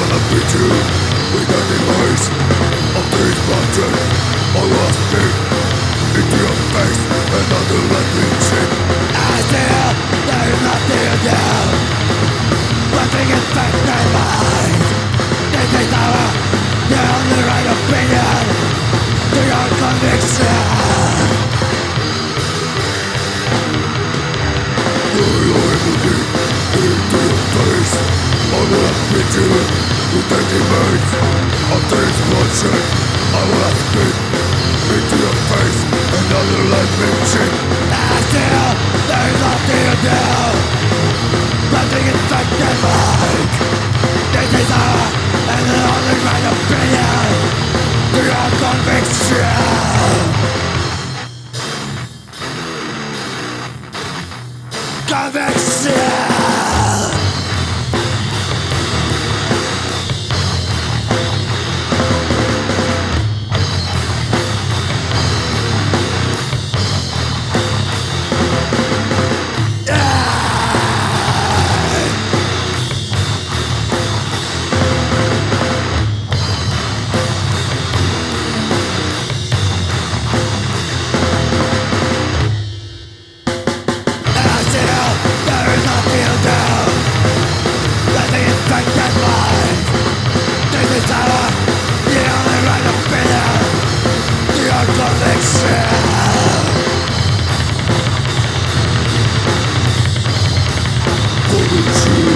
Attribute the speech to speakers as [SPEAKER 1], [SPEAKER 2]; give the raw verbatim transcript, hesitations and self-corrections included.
[SPEAKER 1] Picture with the device of this mountain. I was big into your face, another lightning shit. I still, there is nothing to do. Nothing affects my mind. This is our, the only right opinion to your conviction. Do you ever dig into your face? I will picture with the device of this mountain. I will spit into your face, another lightning shit. I still, there is nothing to do. Nothing affects my mind. This is our, and the only right opinion to your conviction. Conviction. Conviction.